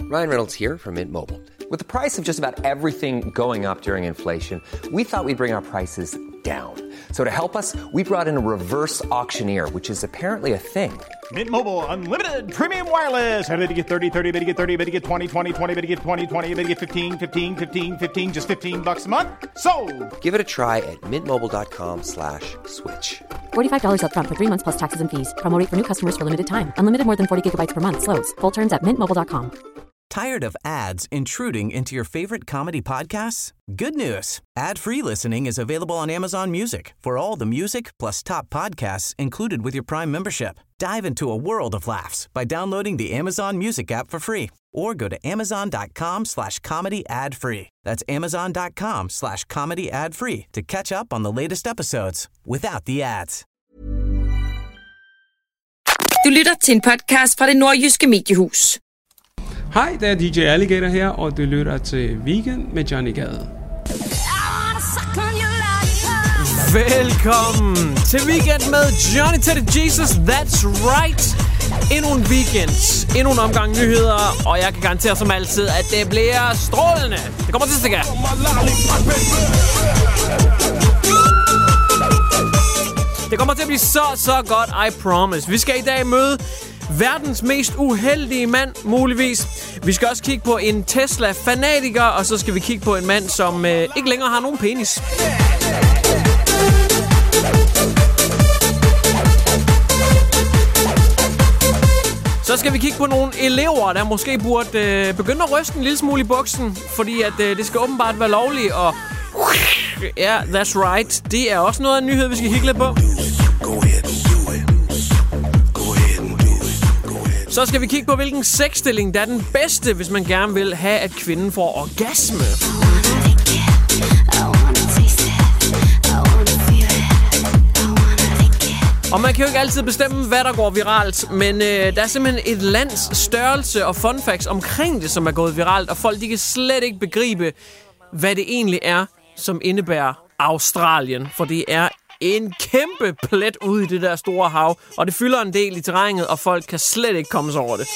Ryan Reynolds here from Mint Mobile. With the price of just about everything going up during inflation, we thought we'd bring our prices down. So to help us, we brought in a reverse auctioneer, which is apparently a thing. Mint Mobile Unlimited Premium Wireless. How to get 30, 30, bit to get 30, bit to get 20, 20, 20, bit to get 20, 20, bit to get 15, 15, 15, 15, just $15 a month? Sold! Give it a try at mintmobile.com/switch. $45 up front for 3 months plus taxes and fees. Promo rate for new customers for limited time. Unlimited more than 40 gigabytes per month. Slows full terms at mintmobile.com. Tired of ads intruding into your favorite comedy podcasts? Good news. Ad-free listening is available on Amazon Music for all the music plus top podcasts included with your Prime membership. Dive into a world of laughs by downloading the Amazon Music app for free or go to amazon.com/comedy ad-free. That's amazon.com/comedy ad-free to catch up on the latest episodes without the ads. Du lytter til en podcast fra Det Nordjyske Mediehus. Hej, det er DJ Alligator her, og du lytter til Weekend med Johnny Gade. Velkommen til Weekend med Johnny Teddy Jesus, that's right. Endnu en weekend, endnu en omgang nyheder, og jeg kan garantere som altid, at det bliver strålende. Det kommer til at stikke. Det kommer til at blive så godt, I promise. Vi skal i dag møde verdens mest uheldige mand, muligvis. Vi skal også kigge på en Tesla-fanatiker, og så skal vi kigge på en mand, som ikke længere har nogen penis. Så skal vi kigge på nogle elever, der måske burde begynde at ryste en lille smule i buksen, fordi at det skal åbenbart være lovligt, og ja, that's right. Det er også noget af en nyhed, vi skal kigge lidt på. Så skal vi kigge på, hvilken sexstilling der er den bedste, hvis man gerne vil have, at kvinden får orgasme. Og man kan jo ikke altid bestemme, hvad der går viralt, men der er simpelthen et lands størrelse og fun facts omkring det, som er gået viralt, og folk de kan slet ikke begribe, hvad det egentlig er, som indebærer Australien, for det er en kæmpe plet ude i det der store hav, og det fylder en del i terrænet, og folk kan slet ikke komme sig over det.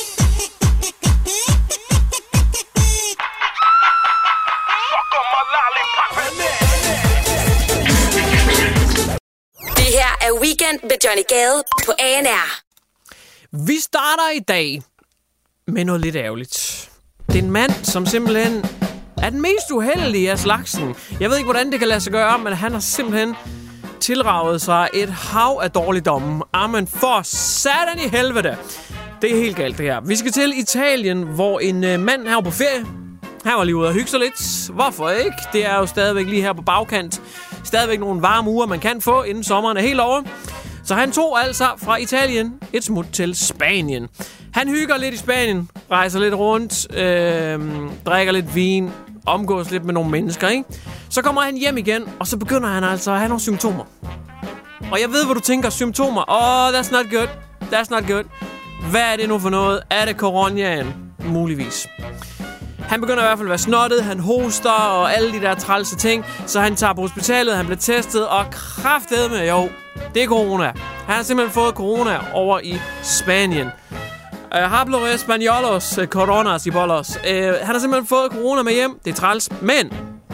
Det her er Weekend med Johnny Gade på ANR. Vi starter i dag med noget lidt ærgerligt. Det er en mand, som simpelthen er den mest uheldige af slagsen. Jeg ved ikke, hvordan det kan lade sig gøre, men han har simpelthen tilraget sig et hav af dårligdomme. Amen, for satan i helvede. Det er helt galt, det her. Vi skal til Italien, hvor en mand her var på ferie. Han var lige ude og hygge sig lidt. Hvorfor ikke? Det er jo stadigvæk lige her på bagkant. Stadigvæk nogle varme uger, man kan få, inden sommeren er helt over. Så han tog altså fra Italien et smut til Spanien. Han hygger lidt i Spanien, rejser lidt rundt, drikker lidt vin, omgås lidt med nogle mennesker, ikke? Så kommer han hjem igen, og så begynder han altså at have nogle symptomer. Og jeg ved, hvad du tænker, symptomer. That's not good. That's not good. Hvad er det nu for noget? Er det coronaen? Muligvis. Han begynder i hvert fald at være snottet, han hoster og alle de der trælse ting. Så han tager på hospitalet, han bliver testet, og kraftedeme, jo, det er corona. Han har simpelthen fået corona over i Spanien. Hablo españolos, coronas y bolos. Han har simpelthen fået corona med hjem. Det er træls. Men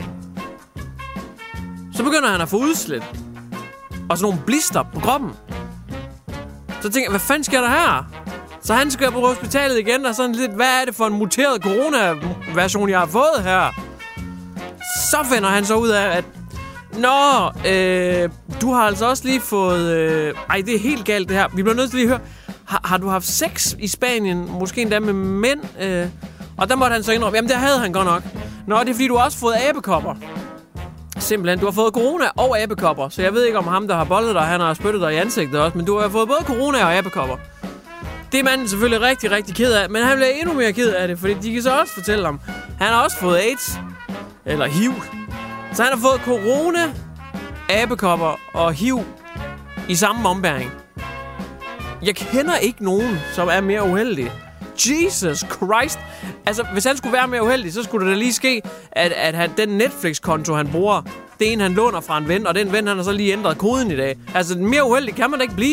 så begynder han at få udslæt. Og sådan nogle blister på kroppen. Så tænker jeg, hvad fanden sker der her? Så han skal på hospitalet igen, og sådan lidt, hvad er det for en muteret corona-version, jeg har fået her? Så finder han så ud af, at du har altså også lige fået... det er helt galt det her. Vi bliver nødt til lige at høre, har du haft sex i Spanien? Måske endda med mænd? Og der måtte han så indrømme, jamen det havde han godt nok. Det er fordi, du har også fået abekopper. Simpelthen, du har fået corona og abekopper. Så jeg ved ikke om ham, der har bollet dig, han har spyttet dig i ansigtet også, men du har fået både corona og abekopper. Det er manden selvfølgelig rigtig, rigtig ked af, men han bliver endnu mere ked af det, fordi de kan så også fortælle ham, han har også fået AIDS, eller HIV. Så han har fået corona, abekopper og HIV i samme ombæring. Jeg kender ikke nogen, som er mere uheldig. Jesus Christ. Altså, hvis han skulle være mere uheldig, så skulle det da lige ske, at den Netflix-konto, han bruger, det er en, han låner fra en ven, og den ven, han har så lige ændret koden i dag. Altså, mere uheldig kan man da ikke blive.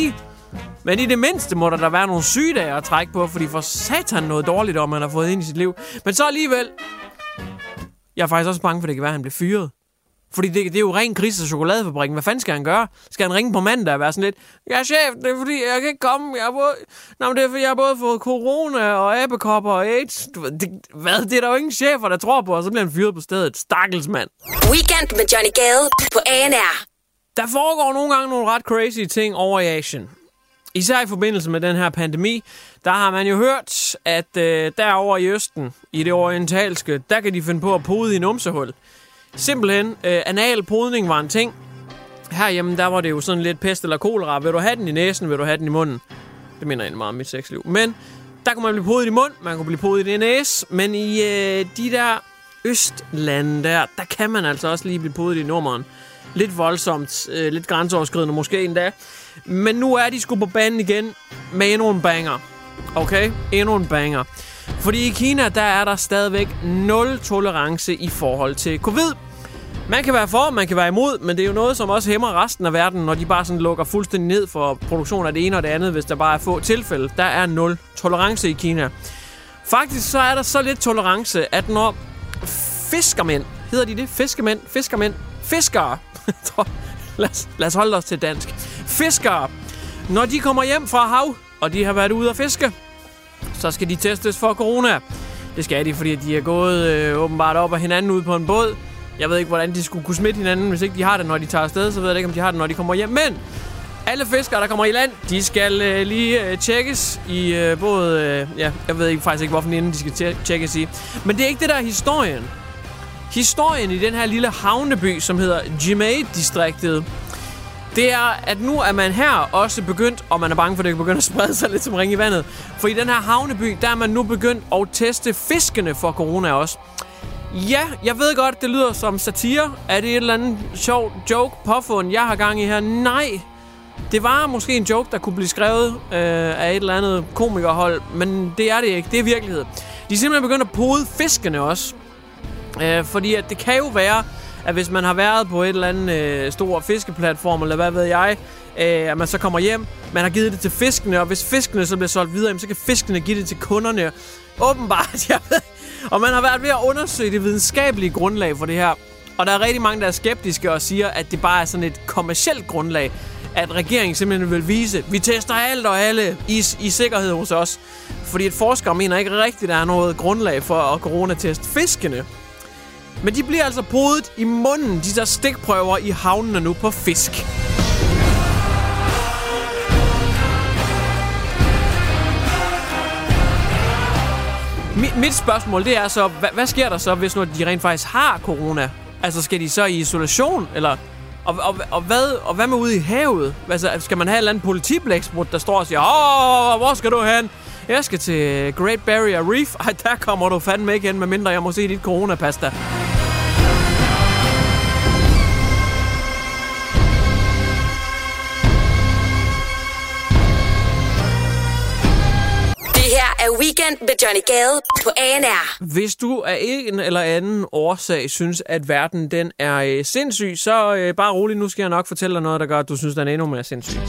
Men i det mindste må der være nogle sygedage at trække på, fordi for satan noget dårligt, om man har fået ind i sit liv. Men så alligevel, jeg er faktisk også bange for, at det kan være, at han bliver fyret. Fordi det er jo ren gris og chokoladefabrikken. Hvad fanden skal han gøre? Skal han ringe på mandag og være sådan lidt, ja chef, det er fordi, jeg kan ikke komme. Det er fordi, jeg har både fået corona og abekopper og AIDS. Det er der jo ingen chefer, der tror på, og så bliver han fyret på stedet. Stakkels mand. Weekend med Johnny Gade på ANR. Der foregår nogle gange nogle ret crazy ting over i Asien. Især i forbindelse med den her pandemi, der har man jo hørt, at derovre i Østen, i det orientalske, der kan de finde på at pode i numsehul. Simpelthen, anal podning var en ting. Herhjemme, der var det jo sådan lidt pest eller kolera. Vil du have den i næsen, vil du have den i munden? Det minder egentlig meget om mit sexliv. Men der kunne man blive podet i mund, man kunne blive podet i næse. Men i de der østlande der kan man altså også lige blive podet i nummeren. Lidt voldsomt, lidt grænseoverskridende måske endda. Men nu er de sgu på banen igen med endnu en banger. Okay? Endnu en banger. Fordi i Kina, der er der stadigvæk 0 tolerance i forhold til covid. Man kan være for, man kan være imod, men det er jo noget, som også hæmmer resten af verden, når de bare sådan lukker fuldstændig ned for produktion af det ene og det andet, hvis der bare er få tilfælde. Der er 0 tolerance i Kina. Faktisk så er der så lidt tolerance, at når fiskermænd, hedder de det? Fiskere. Lad os holde os til dansk. Fiskere. Når de kommer hjem fra hav, og de har været ude at fiske, så skal de testes for corona. Det skal de, fordi de er gået åbenbart op af hinanden ude på en båd. Jeg ved ikke, hvordan de skulle kunne smitte hinanden, hvis ikke de har det, når de tager afsted. Så ved jeg ikke, om de har det, når de kommer hjem. Men alle fiskere, der kommer i land, de skal lige tjekkes i både... jeg ved faktisk ikke, hvorfor inden de skal tjekkes i. Men det er ikke det, der er historien. Historien i den her lille havneby, som hedder Jimei-distriktet, det er, at nu er man her også begyndt, og man er bange for, at det kan begynde at sprede sig lidt som ring i vandet. For i den her havneby, der er man nu begyndt at teste fiskene for corona også. Ja, jeg ved godt, det lyder som satire. Er det et eller andet sjovt joke påfund, jeg har gang i her? Nej. Det var måske en joke, der kunne blive skrevet af et eller andet komikerhold, men det er det ikke. Det er virkelighed. De er simpelthen begyndt at pode fiskene også. Fordi at det kan jo være, at hvis man har været på et eller andet stor fiskeplatform, eller hvad ved jeg, at man så kommer hjem, man har givet det til fiskene, og hvis fiskene så bliver solgt videre, så kan fiskene give det til kunderne. Åbenbart, jeg ved. Og man har været ved at undersøge det videnskabelige grundlag for det her. Og der er rigtig mange, der er skeptiske og siger, at det bare er sådan et kommercielt grundlag, at regeringen simpelthen vil vise, vi tester alt og alle i sikkerhed hos os. Fordi et forskere mener ikke rigtigt, at der er noget grundlag for at coronateste fiskene. Men de bliver altså podet i munden, de der stikprøver i havnene nu på fisk. Mit spørgsmål, det er så, hvad sker der så, hvis nu de rent faktisk har corona? Altså, skal de så i isolation, eller... Og hvad med ude i havet? Altså, skal man have et eller andet politiblæksprut, der står og siger, hvor skal du hen? Jeg skal til Great Barrier Reef. Ej, der kommer du fandme ikke hen, medmindre jeg må se dit coronapasta. Er Weekend med Johnny Gade på ANR. Hvis du af en eller anden årsag synes, at verden den er sindssyg, så bare rolig. Nu skal jeg nok fortælle dig noget, der gør, at du synes, den er endnu mere sindssyg.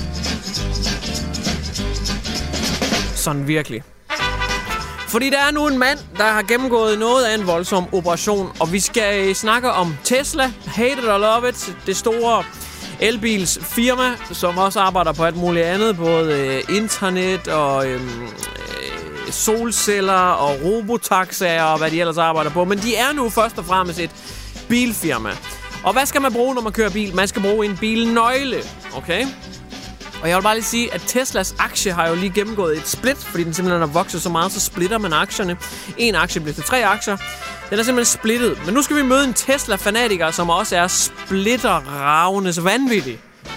Sådan virkelig. Fordi der er nu en mand, der har gennemgået noget af en voldsom operation, og vi skal snakke om Tesla, hate it or love it, det store elbilsfirma, som også arbejder på alt muligt andet, både internet og solceller og robotaxaer og hvad de ellers arbejder på. Men de er nu først og fremmest et bilfirma. Og hvad skal man bruge, når man kører bil? Man skal bruge en bilnøgle, okay? Og jeg vil bare lige sige, at Teslas aktie har jo lige gennemgået et split, fordi den simpelthen har vokset så meget, så splitter man aktierne. En aktie bliver til 3 aktier. Den er simpelthen splittet. Men nu skal vi møde en Tesla-fanatiker, som også er splitterravnes vanvittig.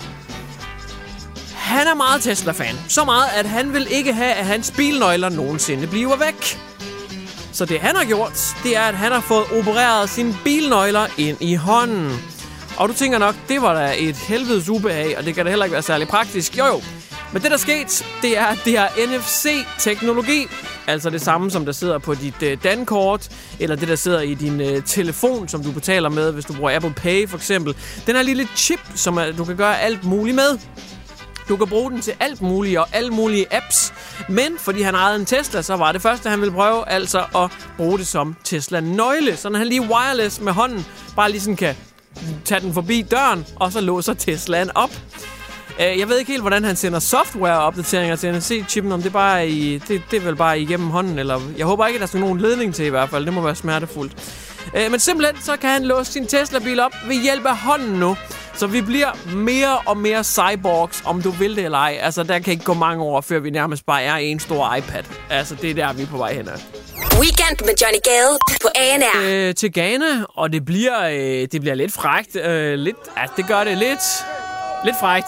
Han er meget Tesla-fan. Så meget, at han vil ikke have, at hans bilnøgler nogensinde bliver væk. Så det han har gjort, det er, at han har fået opereret sine bilnøgler ind i hånden. Og du tænker nok, det var da et helvedes ubehag, og det kan da heller ikke være særlig praktisk. Jo. Men det, der er sket, det er, at det er NFC-teknologi. Altså det samme, som der sidder på dit dankort, eller det, der sidder i din telefon, som du betaler med, hvis du bruger Apple Pay for eksempel. Den her lille chip, som du kan gøre alt muligt med. Du kan bruge den til alt muligt og alle mulige apps. Men fordi han ejede en Tesla, så var det første, han ville prøve, altså at bruge det som Tesla-nøgle. Så når han lige wireless med hånden bare lige sådan kan tage den forbi døren, og så låser Teslaen op. Jeg ved ikke helt, hvordan han sender software-opdateringer til NFC-chippen, om det bare er det er vel bare igennem hånden, eller jeg håber ikke, at der skal nogen ledning til i hvert fald. Det må være smertefuldt. Men simpelthen så kan han låse sin Tesla-bil op ved hjælp af hånden nu. Så vi bliver mere og mere cyborgs, om du vil det eller ej. Altså, der kan ikke gå mange år, før vi nærmest bare er en stor iPad. Altså, det er der, vi er på vej hen af. Weekend med Johnny Gade på ANR. Til Ghana, og det bliver lidt frækt. Det gør det lidt frækt.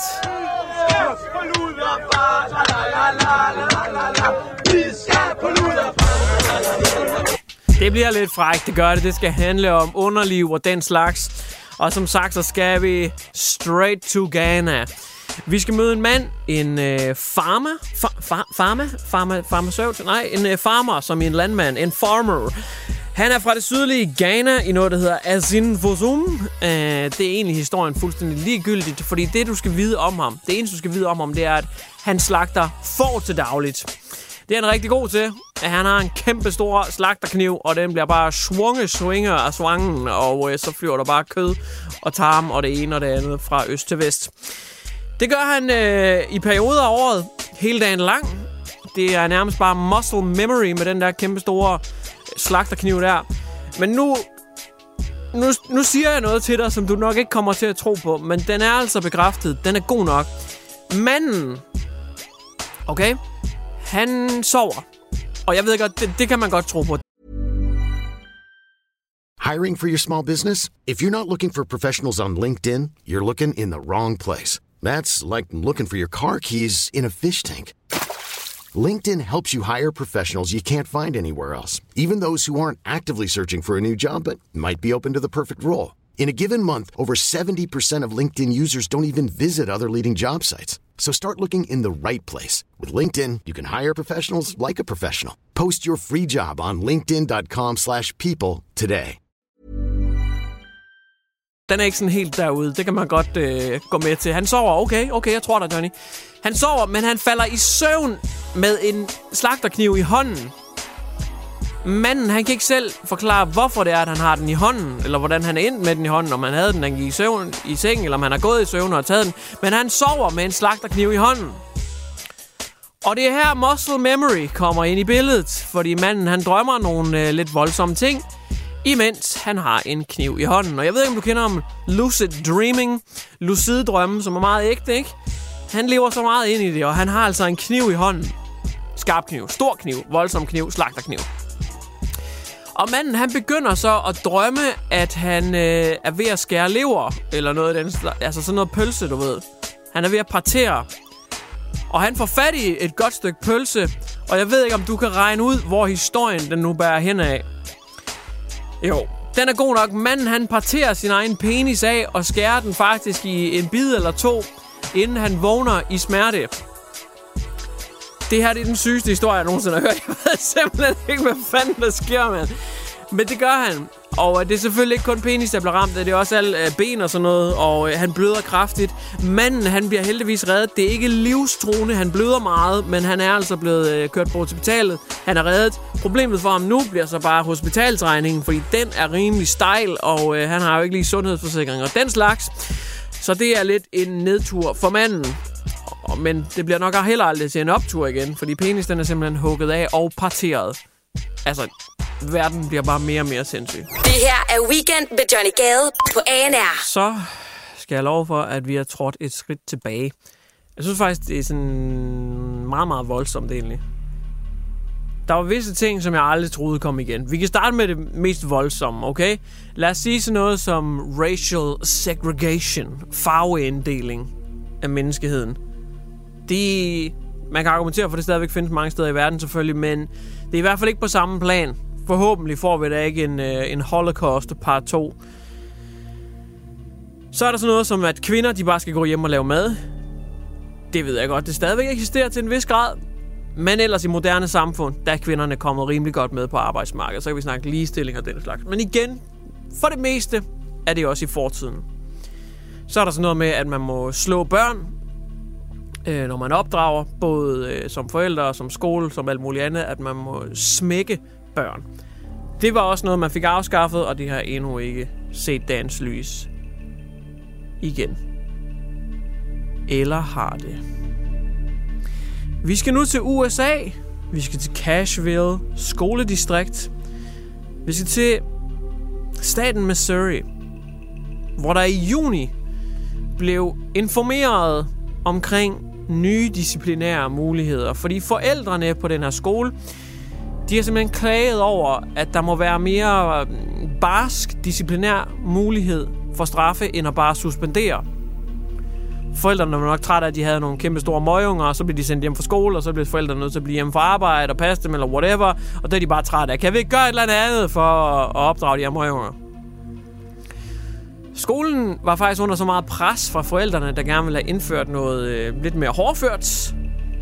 Det bliver lidt frækt, det gør det. Det skal handle om underliv og den slags. Og som sagt, så skal vi straight to Ghana. Vi skal møde en mand, en farmer, som i en landmand, en farmer. Han er fra det sydlige Ghana i noget, der hedder Azinfosum. Det er egentlig historien fuldstændig ligegyldigt, fordi det, du skal vide om ham, det eneste, du skal vide om ham, det er, at han slagter får til dagligt. Det er han rigtig god til. Han har en kæmpe stor slagterkniv, og den bliver bare svinger af svangen, og så flyver der bare kød og tarm og det ene og det andet fra øst til vest. Det gør han i perioder af året, hele dagen lang. Det er nærmest bare muscle memory med den der kæmpe store slagterkniv der. Men nu siger jeg noget til dig, som du nok ikke kommer til at tro på, men den er altså bekræftet. Den er god nok. Manden, okay, han sover. Og jeg ved godt, det kan man godt tro på. Hiring for your small business? If you're not looking for professionals on LinkedIn, you're looking in the wrong place. That's like looking for your car keys in a fish tank. LinkedIn helps you hire professionals you can't find anywhere else, even those who aren't actively searching for a new job but might be open to the perfect role. In a given month, over 70% of LinkedIn users don't even visit other leading job sites. So start looking in the right place. With LinkedIn, you can hire professionals like a professional. Post your free job on linkedin.com/people today. Den er ikke sådan helt derude. Det kan man godt gå med til. Han sover. Okay, jeg tror dig, Johnny. Han sover, men han falder i søvn med en slagterkniv i hånden. Manden, han kan ikke selv forklare, hvorfor det er, at han har den i hånden, eller hvordan han er endt med den i hånden, om han havde den, han gik i søvn i seng, eller om han har gået i søvn og har taget den. Men han sover med en slagterkniv i hånden. Og det er her muscle memory kommer ind i billedet, fordi manden, han drømmer nogle lidt voldsomme ting, imens han har en kniv i hånden. Og jeg ved ikke, om du kender om lucid dreaming, lucid drømme, som er meget ægte, ikke? Han lever så meget ind i det, og han har altså en kniv i hånden. Skarp kniv, stor kniv, voldsom kniv, slagterkniv. Og manden, han begynder så at drømme, at han er ved at skære lever, eller noget af den slags, altså sådan noget pølse, du ved. Han er ved at partere. Og han får fat i et godt stykke pølse, og jeg ved ikke, om du kan regne ud, hvor historien den nu bærer hen af. Jo, den er god nok. Manden, han parterer sin egen penis af, og skærer den faktisk i en bid eller to, inden han vågner i smerte. Det her, det er den sygeste historie, jeg nogensinde har hørt. Jeg ved simpelthen ikke, hvad fanden der sker, mand. Men det gør han. Og det er selvfølgelig ikke kun penis, der bliver ramt. Det er også alle ben og sådan noget. Og han bløder kraftigt. Manden, han bliver heldigvis reddet. Det er ikke livstruende. Han bløder meget, men han er altså blevet kørt på hospitalet. Han er reddet. Problemet for ham nu bliver så bare hospitalsregningen, fordi den er rimelig stejl, og han har jo ikke lige sundhedsforsikring og den slags. Så det er lidt en nedtur for manden. Men det bliver nok heller aldrig til en optur igen, fordi penis, den er simpelthen hugget af og parteret. Altså, verden bliver bare mere og mere sindssyg. Det her er Weekend med Johnny Gade på ANR. Så skal jeg love for, at vi har trådt et skridt tilbage. Jeg synes faktisk, det er sådan meget, meget voldsomt egentlig. Der var visse ting, som jeg aldrig troede kom igen. Vi kan starte med det mest voldsomme, okay? Lad os sige sådan noget som racial segregation, farveinddeling af menneskeheden. Man kan argumentere for, at det stadigvæk findes mange steder i verden selvfølgelig, men det er i hvert fald ikke på samme plan. Forhåbentlig får vi da ikke en holocaust part 2. Så er der sådan noget som, at kvinder de bare skal gå hjem og lave mad. Det ved jeg godt, det stadigvæk eksisterer til en vis grad. Men ellers i moderne samfund, der er kvinderne kommet rimelig godt med på arbejdsmarkedet. Så kan vi snakke ligestilling og den slags. Men igen, for det meste er det også i fortiden. Så er der sådan noget med, at man må slå børn. når man opdrager, både som forældre, som skole, som alt muligt andet, at man må smække børn. Det var også noget, man fik afskaffet, og det har endnu ikke set dagens lys igen. Eller har det? Vi skal nu til USA. Vi skal til Cashville skoledistrikt. Vi skal til staten Missouri, hvor der i juni blev informeret omkring nye disciplinære muligheder. Fordi forældrene på den her skole, de har simpelthen klaget over, at der må være mere barsk disciplinær mulighed for straffe, end at bare suspendere. Forældrene var nok trætte af, at de havde nogle kæmpe store møgunger, og så blev de sendt hjem fra skole, og så blev forældrene nødt til at blive hjemme fra arbejde og passe dem, eller whatever. Og der er de bare trætte af. Kan vi ikke gøre et eller andet for at opdrage de her møgunger? Skolen var faktisk under så meget pres fra forældrene, der gerne ville have indført noget lidt mere hårdført,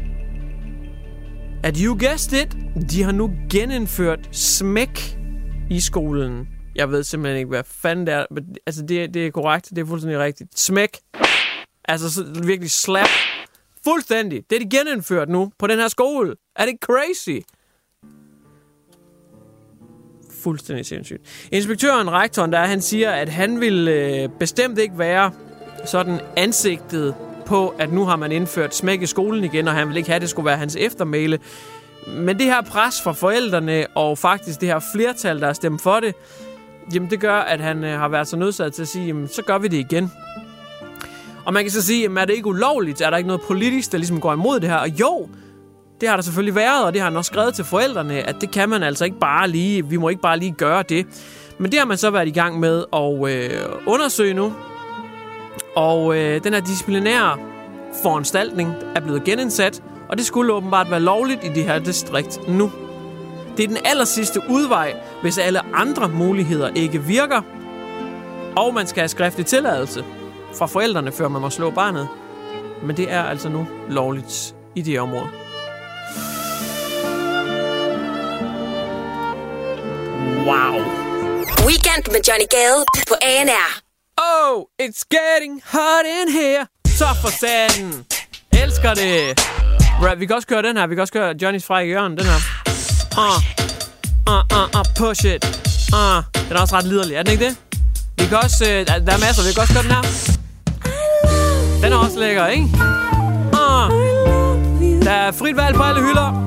at you guessed it, de har nu genindført smæk i skolen. Jeg ved simpelthen ikke, hvad fanden det er. Altså, det er korrekt. Det er fuldstændig rigtigt. Smæk. Altså, så virkelig slap. Fuldstændig. Det er de genindført nu på den her skole. Er det crazy? Fuldstændig sindssygt. Inspektøren, rektoren, han siger, at han vil bestemt ikke være sådan ansigtet på, at nu har man indført smæk i skolen igen, og han vil ikke have, at det skulle være hans eftermæle. Men det her pres fra forældrene, og faktisk det her flertal, der har stemt for det, jamen det gør, at han har været så nødsaget til at sige, jamen så gør vi det igen. Og man kan så sige, jamen er det ikke ulovligt? Er der ikke noget politisk, der ligesom går imod det her? Og jo, det har der selvfølgelig været, og det har han også skrevet til forældrene, at det kan man altså ikke bare lige, vi må ikke bare lige gøre det. Men det har man så været i gang med at undersøge nu. Og den her disciplinære foranstaltning er blevet genindsat, og det skulle åbenbart være lovligt i det her distrikt nu. Det er den allersidste udvej, hvis alle andre muligheder ikke virker, og man skal have skriftlig tilladelse fra forældrene, før man må slå barnet. Men det er altså nu lovligt i det område. Wow. Weekend med Johnny Gade på ANR. Oh, it's getting hot in here. Så for satan. Elsker det. Vi kan også køre den her. Vi kan også køre Johnnys frække hjørne. Den her. Push it. Den er også ret liderlig. Er den ikke det? Vi kan også... der er masser. Vi kan også køre den her. Den er også lækker, ikke? Der er frit valg på alle hylder.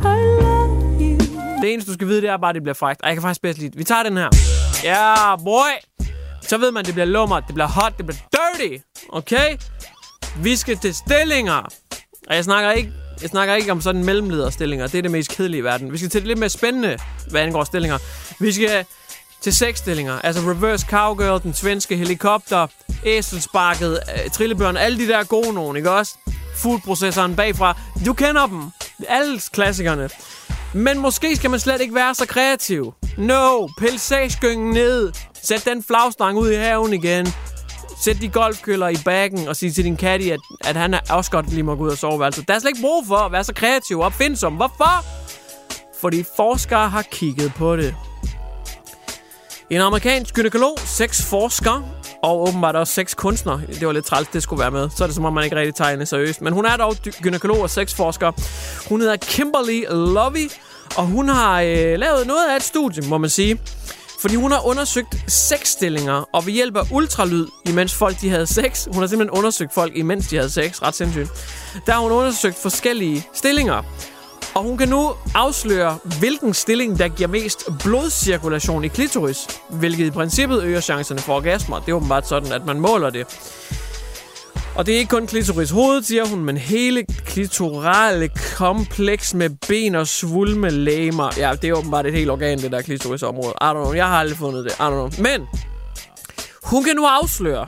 Det eneste, du skal vide, det er bare, at det bliver frækt. Og jeg kan faktisk bedst lide. Vi tager den her. Ja, boy. Så ved man, det bliver lummert, det bliver hot, det bliver dirty. Okay? Vi skal til stillinger. Og jeg snakker ikke om sådan mellemlederstillinger. Det er det mest kedelige i verden. Vi skal til det lidt mere spændende, hvad angår stillinger. Vi skal til 6 stillinger. Altså reverse cowgirl, den svenske helikopter, æselsparket, trillebjørn, alle de der gode nogen, ikke også? Foodprocessoren bagfra. Du kender dem. Alle klassikerne. Men måske skal man slet ikke være så kreativ. No, pil sagsgyngen ned. Sæt den flagstang ud i haven igen. Sæt de golfkøller i bagen og sig til din caddy, at han også godt lige må gå ud og sove. Altså, der er slet ikke brug for at være så kreativ og opfindsom. Hvorfor? Fordi forskere har kigget på det. En amerikansk gynekolog, 6 forskere og åbenbart også 6 kunstnere. Det var lidt træls, det skulle være med. Så er det som om, man ikke rigtig tegner seriøst. Men hun er dog gynekolog og 6 forskere. Hun hedder Kimberly Lovey, og hun har lavet noget af et studie, må man sige. Fordi hun har undersøgt 6 stillinger, og ved hjælp af ultralyd, imens folk de havde sex. Hun har simpelthen undersøgt folk, imens de havde sex. Ret sindssygt. Der har hun undersøgt forskellige stillinger. Og hun kan nu afsløre, hvilken stilling, der giver mest blodcirkulation i klitoris. Hvilket i princippet øger chancerne for orgasmer. Det er åbenbart sådan, at man måler det. Og det er ikke kun klitoris hovedet, siger hun, men hele klitorale kompleks med ben og svulme legemer. Ja, det er åbenbart et helt organ, det der klitorisområde. I don't know, jeg har aldrig fundet det. I don't know. Men hun kan nu afsløre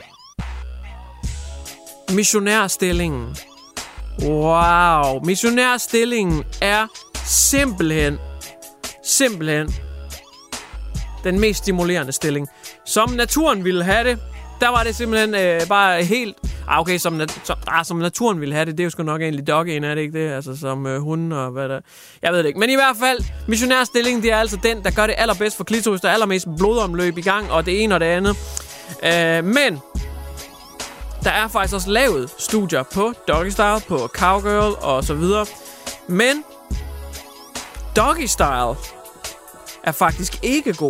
missionærstillingen. Wow, missionærstillingen er simpelthen den mest stimulerende stilling. Som naturen ville have det, der var det simpelthen bare helt... Okay, som naturen ville have det, det er jo sgu nok egentlig doggen, er det ikke det? Altså som hunden og hvad der... Jeg ved det ikke. Men i hvert fald, missionærstillingen, det er altså den, der gør det allerbedst for klitoris. Der er allermest blodomløb i gang, og det ene og det andet. Men der er faktisk også lavet studier på Doggy Style, på Cowgirl og så videre. Men Doggy Style er faktisk ikke god.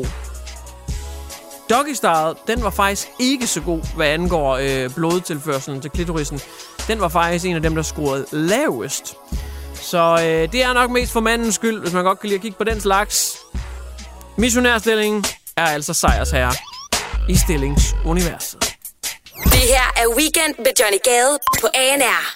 Doggy Style, den var faktisk ikke så god, hvad angår blodtilførselen til klitorisen. Den var faktisk en af dem, der scorede lavest. Så det er nok mest for mandens skyld, hvis man godt kan lide at kigge på den slags. Missionærstillingen er altså sejrsherre i stillingsuniverset. Det her er Weekend med Johnny Gade på ANR.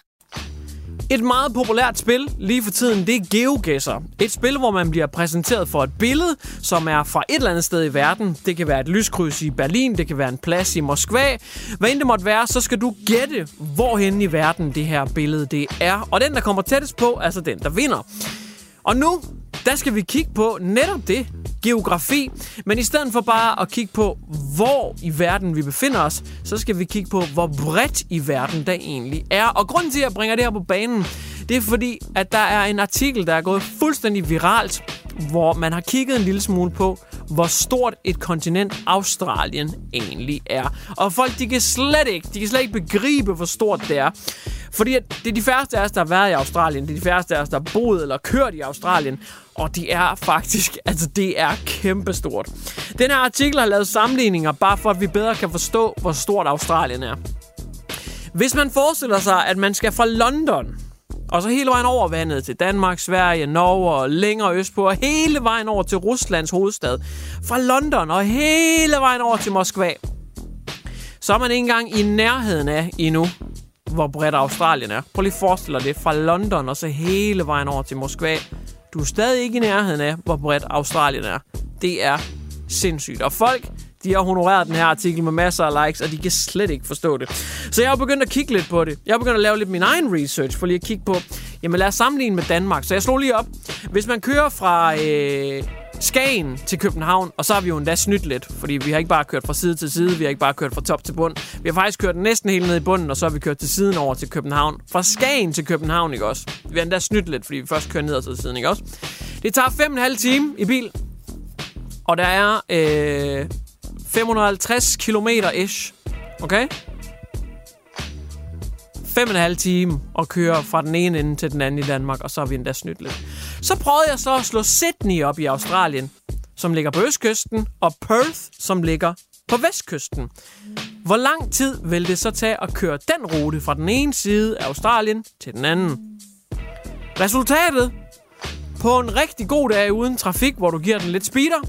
Et meget populært spil lige for tiden, det er GeoGuessr. Et spil, hvor man bliver præsenteret for et billede, som er fra et eller andet sted i verden. Det kan være et lyskryds i Berlin, det kan være en plads i Moskva. Hvad end det måtte være, så skal du gætte, hvorhen i verden det her billede det er. Og den, der kommer tættest på, er altså den, der vinder. Og nu, der skal vi kigge på netop det, geografi. Men i stedet for bare at kigge på, hvor i verden vi befinder os, så skal vi kigge på, hvor bredt i verden der egentlig er. Og grunden til, at jeg bringer det her på banen, det er fordi, at der er en artikel, der er gået fuldstændig viralt, hvor man har kigget en lille smule på, hvor stort et kontinent Australien egentlig er. Og folk, de kan slet ikke begribe, hvor stort det er. Fordi det er de færreste af os, der har været i Australien. Det er de færreste af os, der har boet eller kørt i Australien. Og det er faktisk, det er kæmpestort. Den her artikel har lavet sammenligninger, bare for at vi bedre kan forstå, hvor stort Australien er. Hvis man forestiller sig, at man skal fra London, og så hele vejen over vandet til Danmark, Sverige, Norge og længere østpå, og hele vejen over til Ruslands hovedstad. Fra London og hele vejen over til Moskva. Så er man ikke engang i nærheden af endnu, hvor bredt Australien er. Prøv lige at forestille dig det. Fra London og så hele vejen over til Moskva. Du er stadig ikke i nærheden af, hvor bredt Australien er. Det er sindssygt. Og folk, de har honoreret den her artikel med masser af likes, og de kan slet ikke forstå det. Så jeg har begyndt at kigge lidt på det. Jeg har begyndt at lave lidt min egen research, for lige at kigge på, jamen lad os sammenligne med Danmark. Så jeg slog lige op. Hvis man kører fra Skagen til København, og så har vi jo endda snydt lidt, fordi vi har ikke bare kørt fra side til side, vi har ikke bare kørt fra top til bund. Vi har faktisk kørt næsten helt ned i bunden, og så har vi kørt til siden over til København. Fra Skagen til København, ikke også? Vi har endda snydt lidt, fordi vi først kører ned til siden, ikke også? Det tager 5,5 timer i bil, og der er 550 kilometer-ish, okay? 5,5 timer at køre fra den ene ende til den anden i Danmark, og så har vi endda snydt lidt. Så prøvede jeg så at slå Sydney op i Australien, som ligger på østkysten, og Perth, som ligger på vestkysten. Hvor lang tid vil det så tage at køre den rute fra den ene side af Australien til den anden? Resultatet på en rigtig god dag uden trafik, hvor du giver den lidt speeder,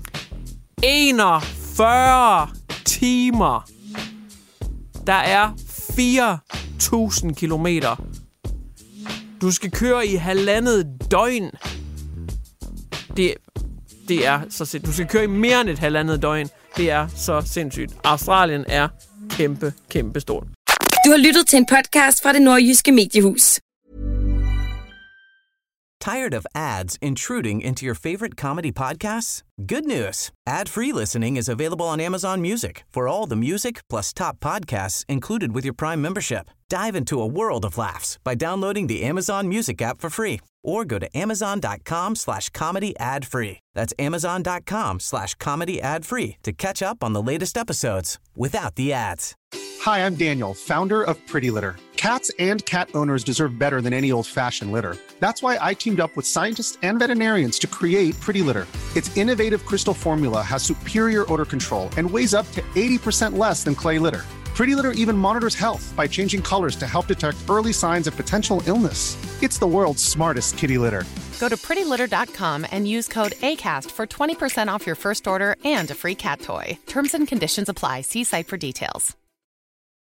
41 timer. Der er 4.000 kilometer. Du skal køre i 1,5 døgn. Det er så sindssygt. Du skal køre i mere end et 1,5 døgn. Det er så sindssygt. Australien er kæmpe stort. Du har lyttet til en podcast fra Det Nordjyske Mediehus. Tired of ads intruding into your favorite comedy podcasts? Good news. Ad-free listening is available on Amazon Music for all the music plus top podcasts included with your Prime membership. Dive into a world of laughs by downloading the Amazon Music app for free or go to amazon.com/comedy ad-free. That's amazon.com/comedy ad-free to catch up on the latest episodes without the ads. Hi, I'm Daniel, founder of Pretty Litter. Cats and cat owners deserve better than any old-fashioned litter. That's why I teamed up with scientists and veterinarians to create Pretty Litter. Its innovative crystal formula has superior odor control and weighs up to 80% less than clay litter. Pretty Litter even monitors health by changing colors to help detect early signs of potential illness. It's the world's smartest kitty litter. Go to prettylitter.com and use code ACAST for 20% off your first order and a free cat toy. Terms and conditions apply. See site for details.